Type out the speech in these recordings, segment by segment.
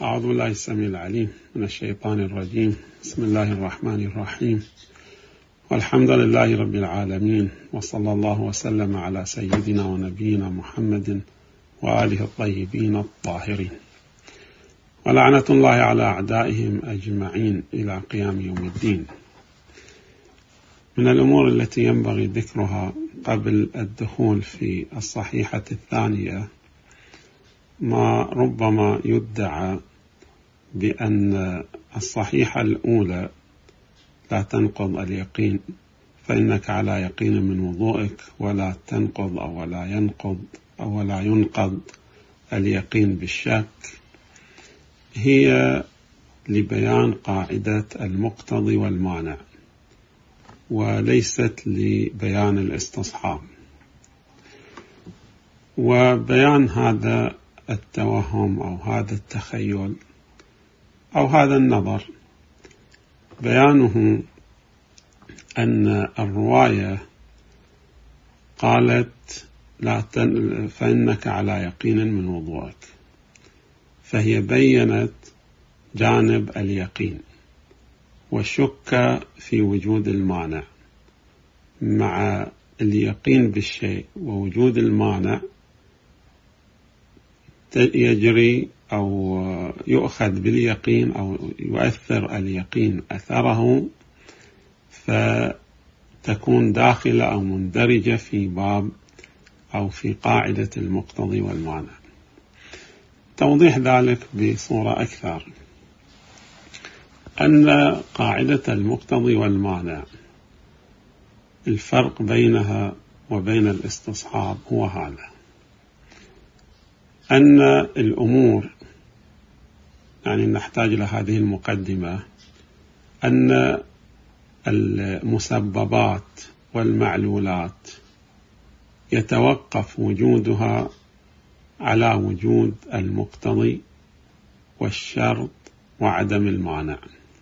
أعوذ بالله السميع العليم من الشيطان الرجيم. بسم الله الرحمن الرحيم، والحمد لله رب العالمين، وصلى الله وسلم على سيدنا ونبينا محمد وآله الطيبين الطاهرين، ولعنة الله على أعدائهم أجمعين إلى قيام يوم الدين. من الأمور التي ينبغي ذكرها قبل الدخول في الصحيحة الثانية ما ربما يدعى بأن الصحيحة الأولى لا تنقض اليقين، فإنك على يقين من وضوئك، ولا تنقض أو لا ينقض اليقين بالشك. هي لبيان قاعدة المقتضي والمانع، وليست لبيان الاستصحاب. وبيان هذا التوهم أو هذا التخيل أو هذا النظر، بيانه أن الرواية قالت فإنك على يقين من وضوئك، فهي بيّنت جانب اليقين وشك في وجود المانع. مع اليقين بالشيء ووجود المانع يجري أو يؤخذ باليقين أو يؤثر اليقين أثره، فتكون داخلة أو مندرجة في باب أو في قاعدة المقتضي والمانع. توضيح ذلك بصورة أكثر أن قاعدة المقتضي والمانع الفرق بينها وبين الاستصحاب هو هذا: أن الأمور، يعني نحتاج إلى هذه المقدمة، أن المسببات والمعلولات يتوقف وجودها على وجود المقتضي والشرط وعدم المانع.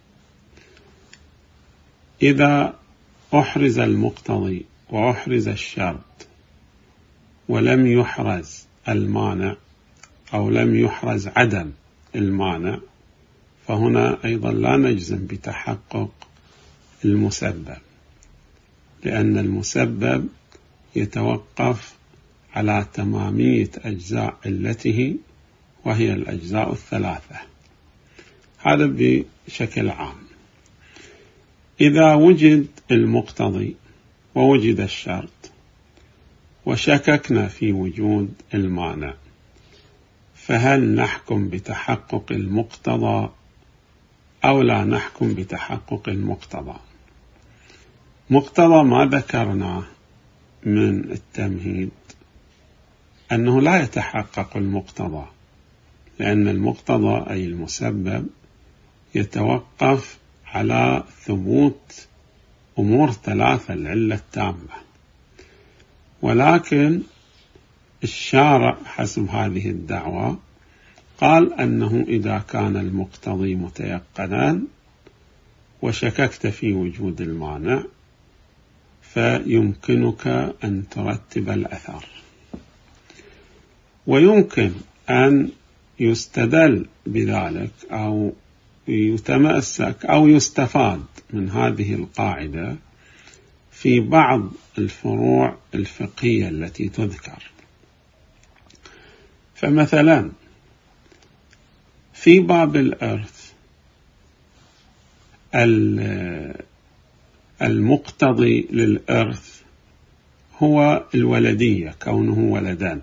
إذا أحرز المقتضي وأحرز الشرط ولم يحرز المانع أو لم يحرز عدم المانع، فهنا أيضا لا نجزم بتحقق المسبب، لأن المسبب يتوقف على تمامية أجزاء علته، وهي الأجزاء الثلاثة. هذا بشكل عام. إذا وجد المقتضي ووجد الشرط وشككنا في وجود المانع، فهل نحكم بتحقق المقتضى أو لا نحكم بتحقق المقتضى؟ مقتضى ما ذكرناه من التمهيد أنه لا يتحقق المقتضى، لأن المقتضى أي المسبب يتوقف على ثبوت أمور ثلاثة، العلة التامة. ولكن الشارع حسب هذه الدعوة قال أنه إذا كان المقتضي متيقنا وشككت في وجود المانع فيمكنك أن ترتب الأثر. ويمكن أن يستدل بذلك أو يتمسك أو يستفاد من هذه القاعدة في بعض الفروع الفقهية التي تذكر. فمثلا في باب الإرث المقتضي للإرث هو الولدية، كونه ولدان،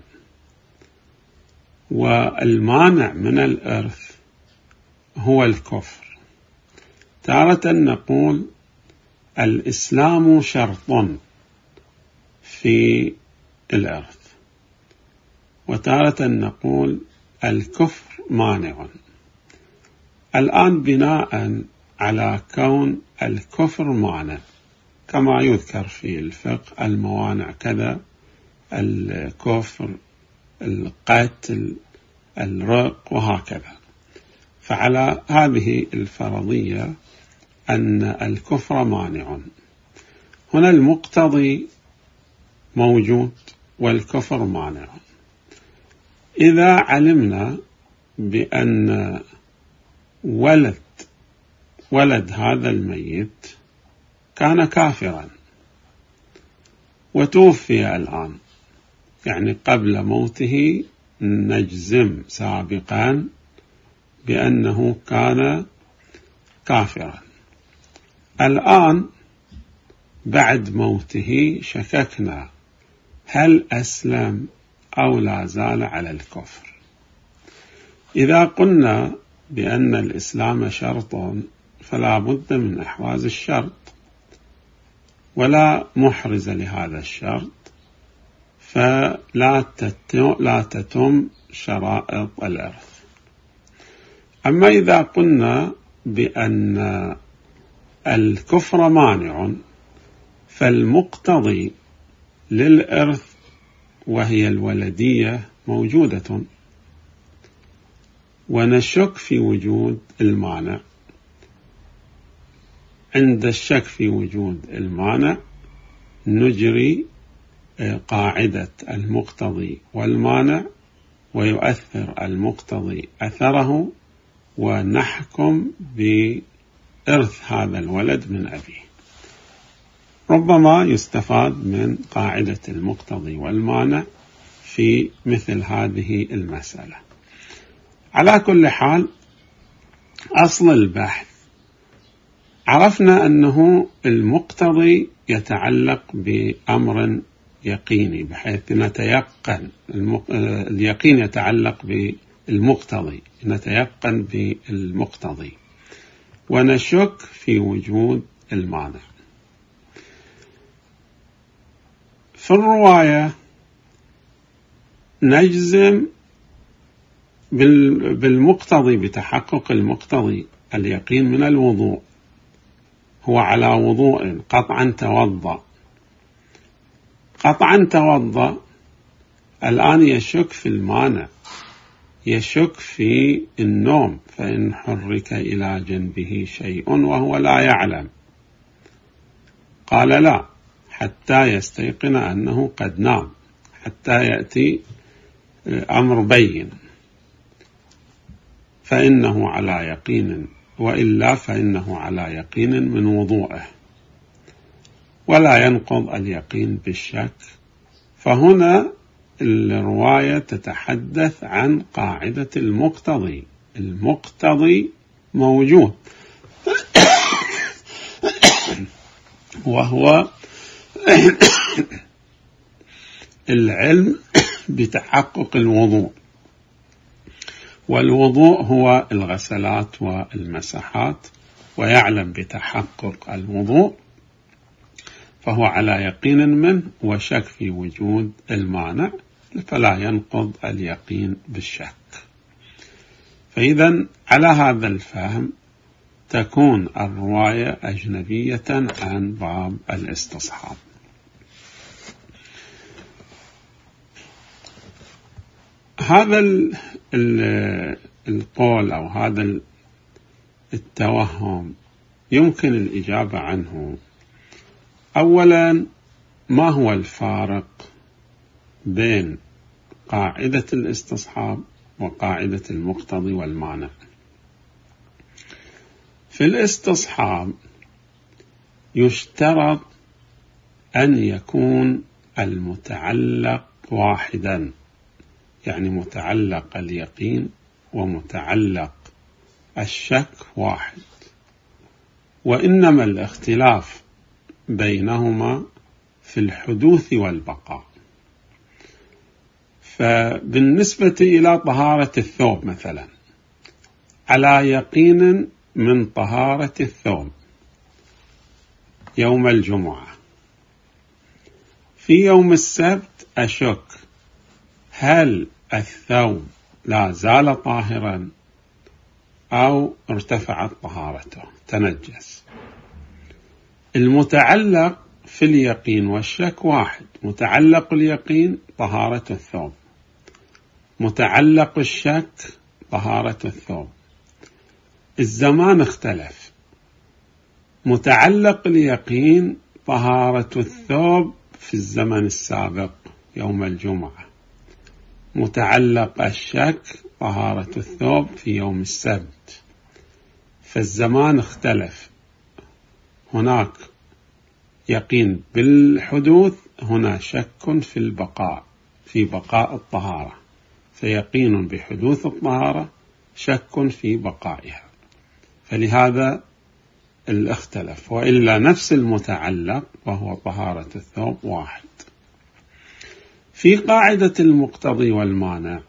والمانع من الإرث هو الكفر. تارة نقول الإسلام شرط في الإرث، وتارة نقول الكفر مانع. الآن بناء على كون الكفر مانع كما يذكر في الفقه، الموانع كذا: الكفر، القتل، الرق، وهكذا. فعلى هذه الفرضية أن الكفر مانع، هنا المقتضي موجود والكفر مانع. إذا علمنا بأن ولد هذا الميت كان كافرا وتوفي الآن، يعني قبل موته نجزم سابقا بأنه كان كافرا. الآن بعد موته شككنا هل أسلم أو لا زال على الكفر. إذا قلنا بأن الإسلام شرط فلا بد من إحراز الشرط، ولا محرز لهذا الشرط، فلا تتم شرائط الإرث. أما إذا قلنا بأن الكفر مانع، فالمقتضي للإرث وهي الولدية موجودة، ونشك في وجود المانع. عند الشك في وجود المانع نجري قاعدة المقتضي والمانع، ويؤثر المقتضي أثره، ونحكم بإرث هذا الولد من أبيه. ربما يستفاد من قاعدة المقتضي والمانع في مثل هذه المسألة. على كل حال، أصل البحث عرفنا أنه المقتضي يتعلق بأمر يقيني، بحيث نتيقن اليقين يتعلق بالمقتضي، نتيقن بالمقتضي، ونشك في وجود المانع. في الرواية نجزم بالمقتضي، بتحقق المقتضي اليقين من الوضوء، هو على وضوء قطعا توضأ، الآن يشك في المانع، يشك في النوم، فإن حرك إلى جنبه شيء وهو لا يعلم، قال لا حتى يستيقن أنه قد نام، حتى يأتي أمر بين، فإنه على يقين، وإلا فإنه على يقين من وضوءه، ولا ينقض اليقين بالشك. فهنا الرواية تتحدث عن قاعدة المقتضي، المقتضي موجود وهو العلم بتحقق الوضوء، والوضوء هو الغسلات والمسحات، ويعلم بتحقق الوضوء، فهو على يقين منه وشك في وجود المانع، فلا ينقض اليقين بالشك. فإذا على هذا الفهم تكون الرواية أجنبية عن باب الاستصحاب. هذا القول أو هذا التوهم يمكن الإجابة عنه. أولا، ما هو الفارق بين قاعدة الاستصحاب وقاعدة المقتضي والمانع؟ في الاستصحاب يشترط أن يكون المتعلق واحدا، يعني متعلق اليقين ومتعلق الشك واحد، وإنما الاختلاف بينهما في الحدوث والبقاء. فبالنسبة إلى طهارة الثوب مثلا، على يقين من طهارة الثوب يوم الجمعة، في يوم السبت أشك هل الثوب لا زال طاهرا أو ارتفعت طهارته، تنجس. المتعلق في اليقين والشك واحد، متعلق اليقين طهارة الثوب، متعلق الشك طهارة الثوب. الزمان اختلف، متعلق اليقين طهارة الثوب في الزمن السابق يوم الجمعة، متعلق الشك طهارة الثوب في يوم السبت. فالزمان اختلف، هناك يقين بالحدوث، هنا شك في البقاء، في بقاء الطهارة، فيقين بحدوث الطهارة، شك في بقائها، فلهذا الاختلف، وإلا نفس المتعلق وهو طهارة الثوب واحد. في قاعدة المقتضي والمانع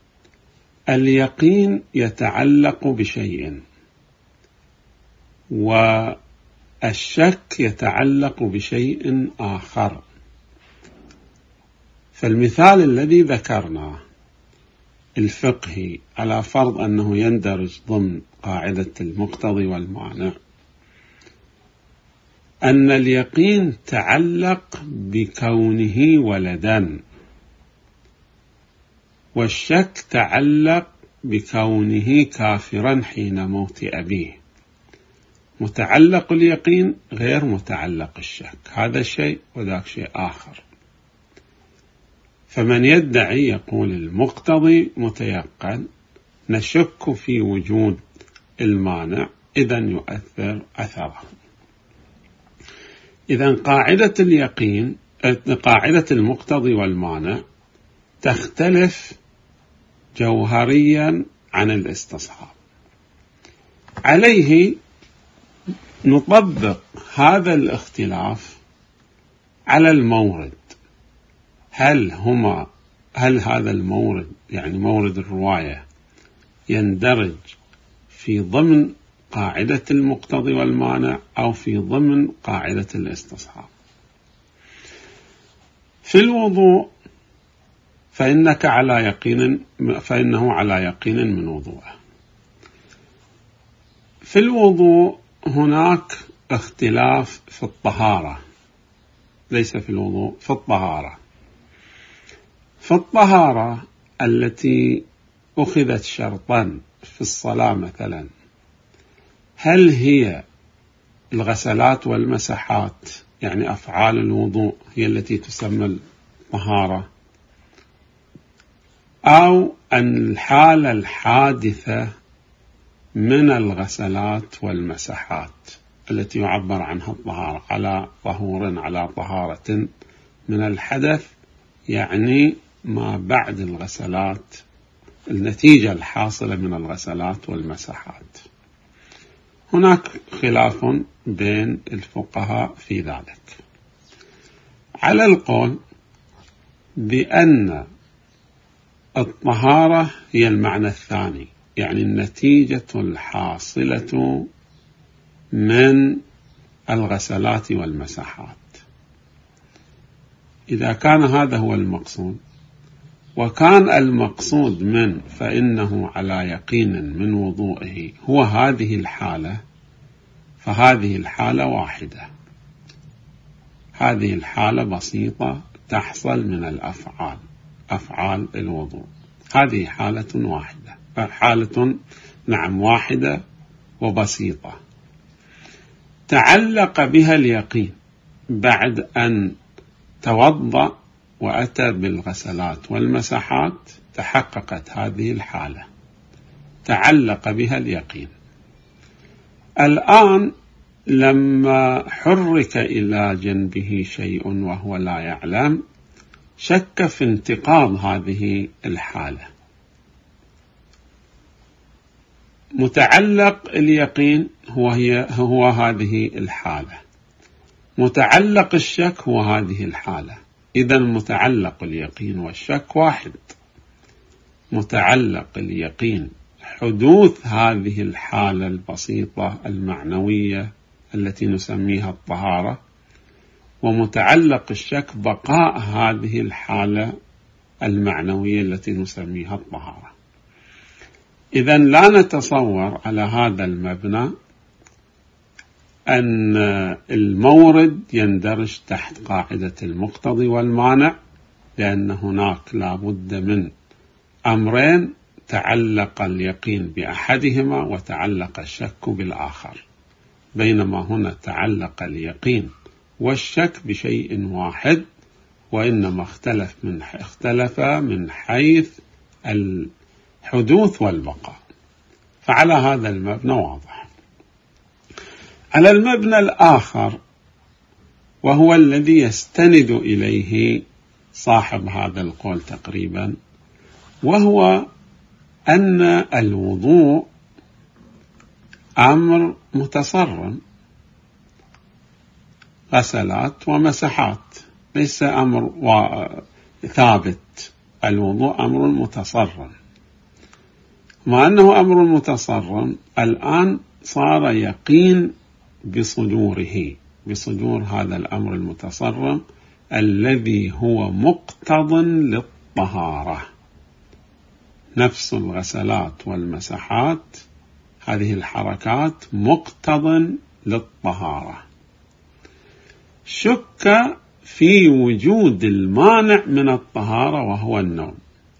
اليقين يتعلق بشيء والشك يتعلق بشيء آخر. فالمثال الذي ذكرناه الفقهي على فرض أنه يندرج ضمن قاعدة المقتضي والمانع، أن اليقين تعلق بكونه ولدا، والشك تعلق بكونه كافرا حين موت أبيه. متعلق اليقين غير متعلق الشك، هذا شيء وذاك شيء آخر. فمن يدعي يقول المقتضي متيقن، نشك في وجود المانع، إذن يؤثر أثره. إذن قاعدة اليقين، قاعدة المقتضي والمانع تختلف جوهريا عن الاستصحاب. عليه نطبق هذا الاختلاف على المورد. هل هذا المورد، يعني مورد الرواية، يندرج في ضمن قاعدة المقتضي والمانع أو في ضمن قاعدة الاستصحاب؟ في الوضوء فإنه على يقين من وضوءه. في الوضوء هناك اختلاف في الطهارة، ليس في الوضوء، في الطهارة. في الطهارة التي أخذت شرطا في الصلاة مثلا، هل هي الغسلات والمسحات، يعني أفعال الوضوء، هي التي تسمى الطهارة، أو أن الحالة الحادثة من الغسلات والمسحات التي يعبر عنها الطهارة على طهور، على طهارة من الحدث، يعني ما بعد الغسلات، النتيجة الحاصلة من الغسلات والمسحات. هناك خلاف بين الفقهاء في ذلك، على القول بأن الطهارة هي المعنى الثاني، يعني النتيجة الحاصلة من الغسلات والمسحات. إذا كان هذا هو المقصود، وكان المقصود من فإنه على يقين من وضوئه هو هذه الحالة، فهذه الحالة واحدة، هذه الحالة بسيطة تحصل من الأفعال، أفعال الوضوء، هذه حالة واحدة، حالة واحدة وبسيطة تعلق بها اليقين بعد أن توضأ وأتى بالغسلات والمسحات، تحققت هذه الحالة، تعلق بها اليقين. الآن لما حرك إلى جنبه شيء وهو لا يعلم، شك في انتقاض هذه الحالة. متعلق اليقين هو هذه الحالة، متعلق الشك هو هذه الحالة. إذن متعلق اليقين والشك واحد. متعلق اليقين حدوث هذه الحالة البسيطة المعنوية التي نسميها الطهارة، ومتعلق الشك بقاء هذه الحالة المعنوية التي نسميها الطهارة. إذن لا نتصور على هذا المبنى أن المورد يندرج تحت قاعدة المقتضي والمانع، لأن هناك لا بد من أمرين، تعلق اليقين بأحدهما وتعلق الشك بالآخر، بينما هنا تعلق اليقين والشك بشيء واحد، وإنما اختلف من حيث الحدوث والبقاء. فعلى هذا المبنى واضح. على المبنى الآخر، وهو الذي يستند إليه صاحب هذا القول تقريبا، وهو أن الوضوء أمر متصرم، غسلات ومسحات، ليس أمر ثابت. الوضوء أمر متصرم، مع أنه أمر متصرم الآن صار يقين بصدور هذا الأمر المتصرم الذي هو مقتض للطهارة. نفس الغسلات والمسحات، هذه الحركات مقتض للطهارة. شك في وجود المانع من الطهارة وهو النوم.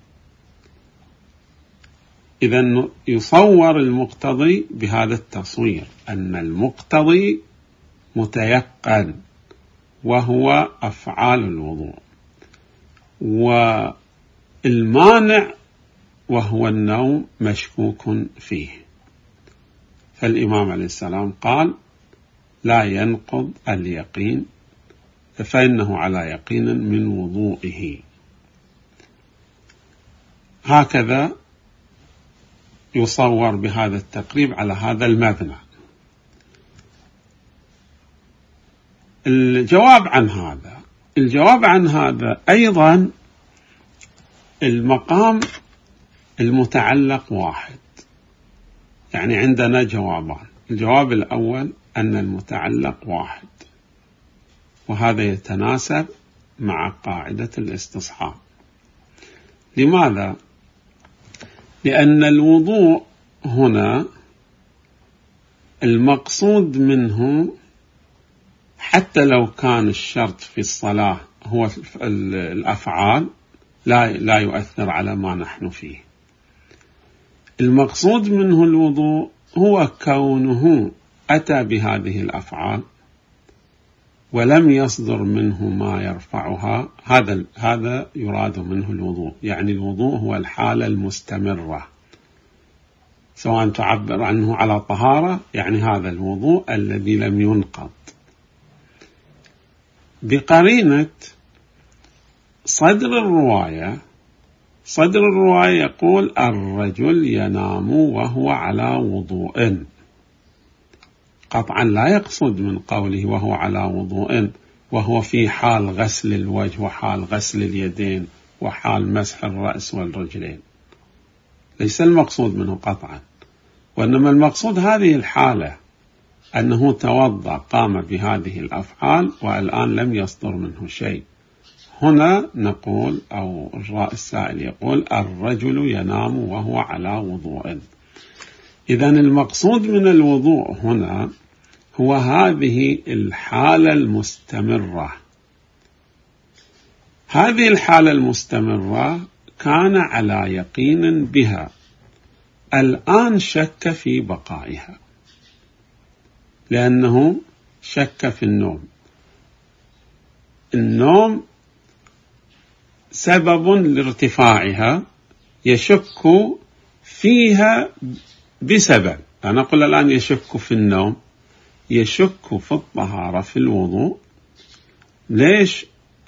إذن يصور المقتضي بهذا التصوير أن المقتضي متيقن وهو أفعال الوضوء، والمانع وهو النوم مشكوك فيه. فالإمام عليه السلام قال: لا ينقض اليقين فإنه على يقين من وضوئه. هكذا يصور بهذا التقريب على هذا المبنى. الجواب عن هذا أيضا المقام المتعلق واحد، يعني عندنا جوابان. الجواب الأول أن المتعلق واحد، وهذا يتناسب مع قاعدة الاستصحاب. لماذا؟ لأن الوضوء هنا المقصود منه، حتى لو كان الشرط في الصلاة هو الأفعال، لا يؤثر على ما نحن فيه. المقصود منه الوضوء هو كونه أتى بهذه الأفعال ولم يصدر منه ما يرفعها، هذا يراد منه الوضوء. يعني الوضوء هو الحالة المستمرة، سواء تعبر عنه على طهارة، يعني هذا الوضوء الذي لم ينقض. بقرينة صدر الرواية يقول: الرجل ينام وهو على وضوء. قطعا لا يقصد من قوله وهو على وضوء وهو في حال غسل الوجه وحال غسل اليدين وحال مسح الرأس والرجلين، ليس المقصود منه قطعا، وإنما المقصود هذه الحالة، أنه توضأ قام بهذه الأفعال والآن لم يصدر منه شيء. هنا نقول، أو السائل يقول: الرجل ينام وهو على وضوء. إذن المقصود من الوضوء هنا هو هذه الحالة المستمرة. هذه الحالة المستمرة كان على يقين بها، الآن شك في بقائها، لأنه شك في النوم سبب لارتفاعها، يشك فيها بسبب. أنا أقول الآن يشك في النوم، يشك في الطهارة في الوضوء. ليش؟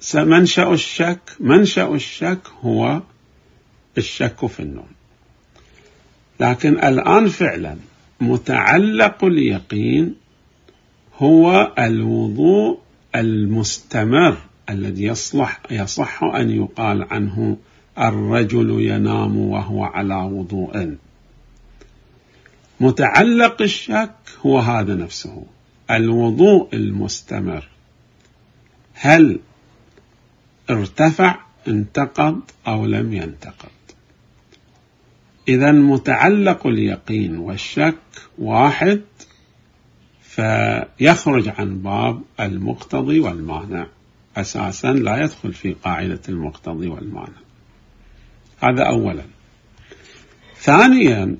منشأ الشك هو الشك في النوم. لكن الآن فعلا متعلق اليقين هو الوضوء المستمر الذي يصح أن يقال عنه الرجل ينام وهو على وضوء. متعلق الشك هو هذا نفسه، الوضوء المستمر، هل ارتفع انتقض أو لم ينتقض. إذن متعلق اليقين والشك واحد، فيخرج عن باب المقتضي والمانع، أساسا لا يدخل في قاعدة المقتضي والمانع. هذا أولا. ثانيا،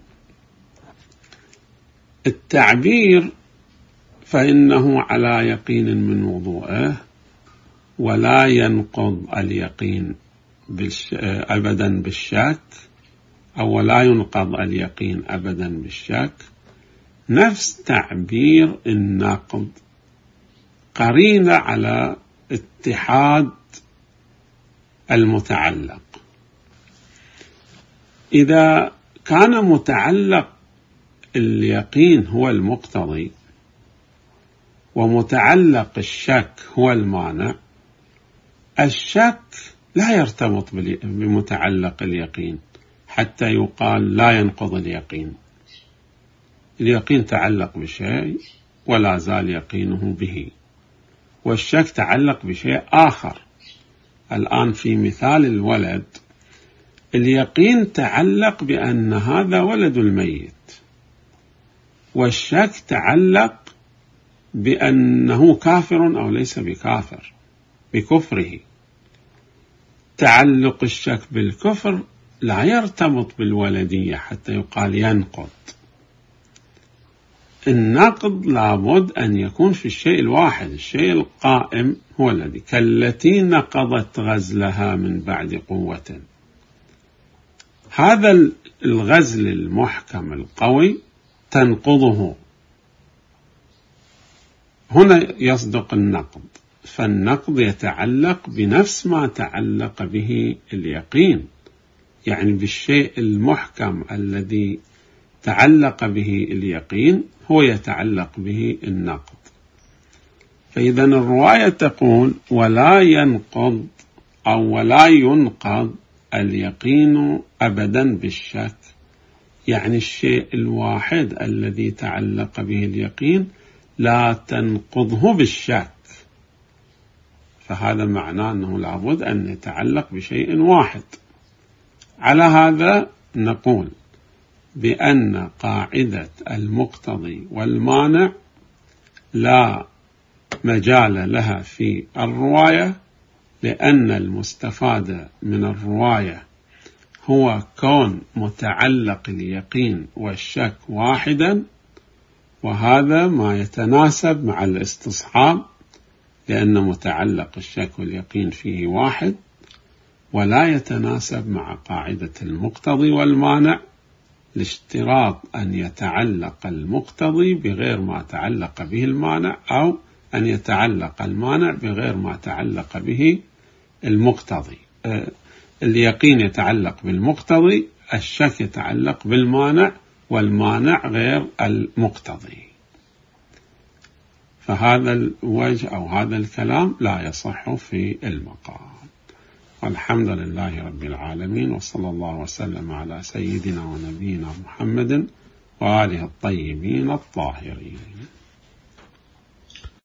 التعبير فإنه على يقين من وضوءه ولا ينقض اليقين أبدا بالشك، أو لا ينقض اليقين أبدا بالشك، نفس تعبير النقض، قرينة على اتحاد المتعلق. إذا كان متعلق اليقين هو المقتضي ومتعلق الشك هو المانع، الشك لا يرتبط بمتعلق اليقين حتى يقال لا ينقض اليقين. اليقين تعلق بشيء ولا زال يقينه به، والشك تعلق بشيء آخر. الآن في مثال الولد، اليقين تعلق بأن هذا ولد الميت، والشك تعلق بأنه كافر أو ليس بكافر بكفره. تعلق الشك بالكفر لا يرتبط بالولدية حتى يقال ينقض. النقض لابد أن يكون في الشيء الواحد، الشيء القائم هو الذي، كالتي نقضت غزلها من بعد قوة. هذا الغزل المحكم القوي تنقضه، هنا يصدق النقض. فالنقض يتعلق بنفس ما تعلق به اليقين، يعني بالشيء المحكم الذي تعلق به اليقين هو يتعلق به النقض. فإذا الرواية تقول ولا ينقض أو ولا ينقض اليقين أبدا بالشك، يعني الشيء الواحد الذي تعلق به اليقين لا تنقضه بالشك. فهذا معناه أنه لابد أن يتعلق بشيء واحد. على هذا نقول بأن قاعدة المقتضي والمانع لا مجال لها في الرواية، لأن المستفاد من الرواية هو كون متعلق اليقين والشك واحدا، وهذا ما يتناسب مع الاستصحاب، لأن متعلق الشك واليقين فيه واحد، ولا يتناسب مع قاعدة المقتضي والمانع لاشتراط أن يتعلق المقتضي بغير ما تعلق به المانع، أو أن يتعلق المانع بغير ما تعلق به المقتضي. اليقين يتعلق بالمقتضي، الشك يتعلق بالمانع، والمانع غير المقتضي. فهذا الوجه أو هذا الكلام لا يصح في المقام. والحمد لله رب العالمين، وصلى الله وسلم على سيدنا ونبينا محمد وآله الطيبين الطاهرين.